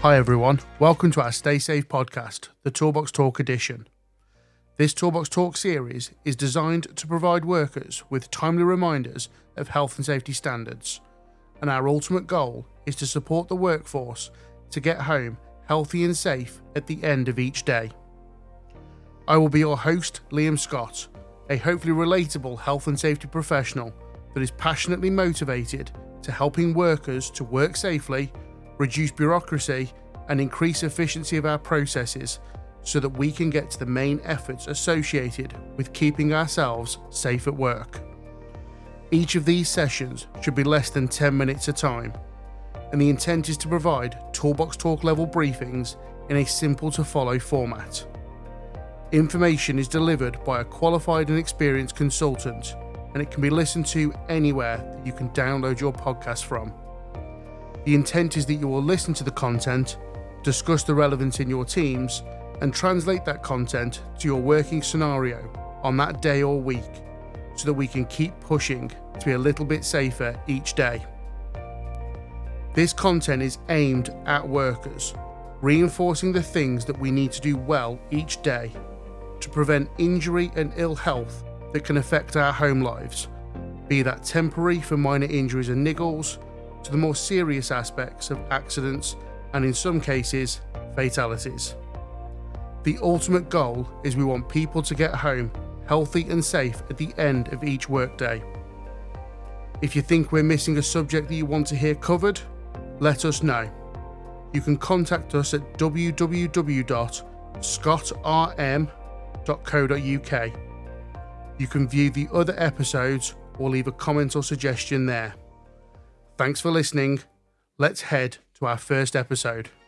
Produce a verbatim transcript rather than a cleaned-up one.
Hi everyone, welcome to our Stay Safe podcast, the Toolbox Talk edition. This Toolbox Talk series is designed to provide workers with timely reminders of health and safety standards, and our ultimate goal is to support the workforce to get home healthy and safe at the end of each day. I will be your host, Liam Scott, a hopefully relatable health and safety professional that is passionately motivated to helping workers to work safely, reduce bureaucracy, and increase efficiency of our processes so that we can get to the main efforts associated with keeping ourselves safe at work. Each of these sessions should be less than ten minutes a time, and the intent is to provide Toolbox Talk level briefings in a simple to follow format. Information is delivered by a qualified and experienced consultant, and it can be listened to anywhere that you can download your podcast from. The intent is that you will listen to the content, discuss the relevance in your teams, and translate that content to your working scenario on that day or week so that we can keep pushing to be a little bit safer each day. This content is aimed at workers, reinforcing the things that we need to do well each day to prevent injury and ill health that can affect our home lives, be that temporary for minor injuries and niggles, to the more serious aspects of accidents and, in some cases, fatalities. The ultimate goal is we want people to get home healthy and safe at the end of each workday. If you think we're missing a subject that you want to hear covered, let us know. You can contact us at w w w dot scott r m dot co dot u k. You can view the other episodes or leave a comment or suggestion there. Thanks for listening. Let's head to our first episode.